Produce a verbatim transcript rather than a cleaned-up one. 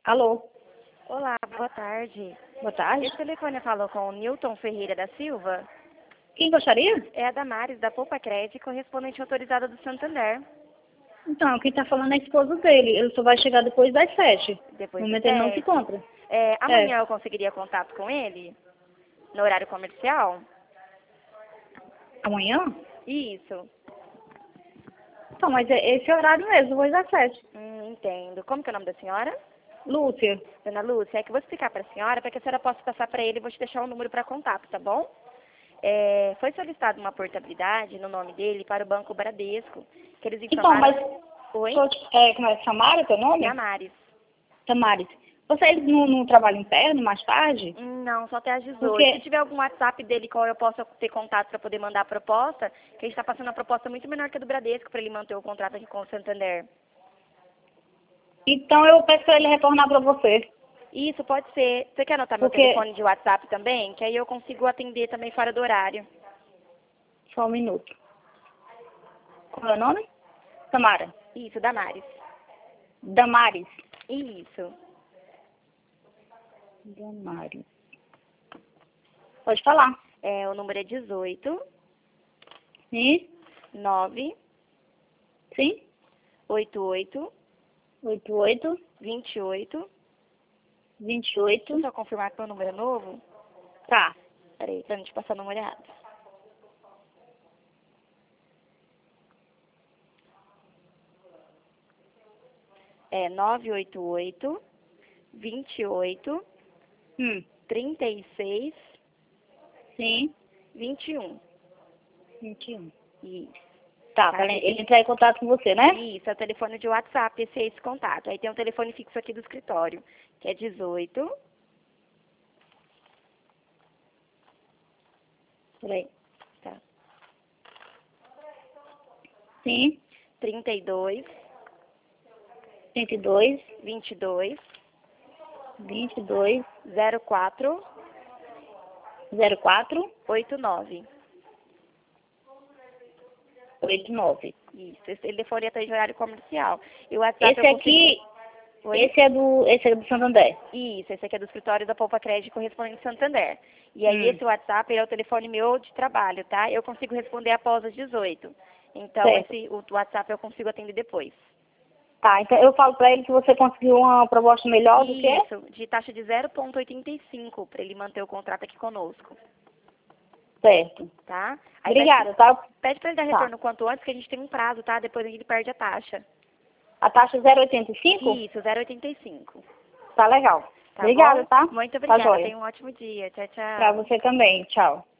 Alô, Olá, boa tarde. boa tarde. Esse telefone falou com o Newton Ferreira da Silva. Quem gostaria? É a Damares, da Poupa Crédito, correspondente autorizada do Santander. Então, quem tá falando é a esposa dele. Ele só vai chegar depois das sete. Depois No do momento ele não se sete. encontra. É, É. amanhã eu conseguiria contato com ele? No horário comercial? Amanhã? Isso. Então, mas é esse horário mesmo, depois das sete. Hum, entendo. Como que é o nome da senhora? Lúcia. Dona Lúcia, é que eu vou explicar para a senhora, para que a senhora possa passar para ele e vou te deixar um número para contato, tá bom? É, foi solicitada uma portabilidade no nome dele para o Banco Bradesco, que eles Então, informaram... mas... Oi? tô te- É, como é? Samara, teu nome? Damares. Tamares. Vocês não, não trabalham interno mais tarde? Não, só até às dezoito. Porque... Se tiver algum WhatsApp dele qual eu possa ter contato para poder mandar a proposta, que a gente está passando uma proposta muito menor que a do Bradesco para ele manter o contrato aqui com o Santander. Então eu peço pra ele retornar pra você. Isso, pode ser. Você quer anotar meu Porque... telefone de WhatsApp também? Que aí eu consigo atender também fora do horário. Só um minuto. Qual é o nome? Samara. Isso, Damares. Damares. Isso. Damares. Pode falar. É, o número é dezoito, Sim? nove, Sim? oitenta e oito, Oito oito, vinte e oito. vinte e Deixa eu oito. só confirmar que o número é novo. Tá. Peraí, pra não te passar o número errado. É nove oito oito, vinte e oito, Hum. trinta e seis, Sim. vinte e um. vinte e um. Isso. Tá, Tá. pra ele entrar em contato com você, né? Isso, é o telefone de WhatsApp, esse é esse contato. Aí tem um telefone fixo aqui do escritório, que é dezoito, Peraí. tá, Sim. trinta e dois, trinta e dois, vinte e dois, vinte e dois, zero quatro, zero quatro, oitenta e nove. oitenta e nove. Isso, esse telefone é de horário comercial. E o WhatsApp Esse eu consigo... aqui, Oi? esse é do, esse é do Santander. Isso, esse aqui é do escritório da Poupa Crédito correspondente Santander. E aí Hum. esse WhatsApp ele é o telefone meu de trabalho, tá? Eu consigo responder após as dezoito. Então Certo. esse, o WhatsApp eu consigo atender depois. Tá, então eu falo pra ele que você conseguiu uma proposta melhor do que... Isso, de taxa de zero vírgula oitenta e cinco para ele manter o contrato aqui conosco, Certo. tá? Aí Obrigada, pede, tá? pede para ele dar Tá. retorno quanto antes, que a gente tem um prazo, tá? Depois ele perde a taxa. A taxa zero vírgula oitenta e cinco? Isso, zero vírgula oitenta e cinco. Tá legal. Tá Obrigada, bom? tá? Muito Tá obrigada. joia. Tenha um ótimo dia. Tchau, Pra tchau. você também. Tchau.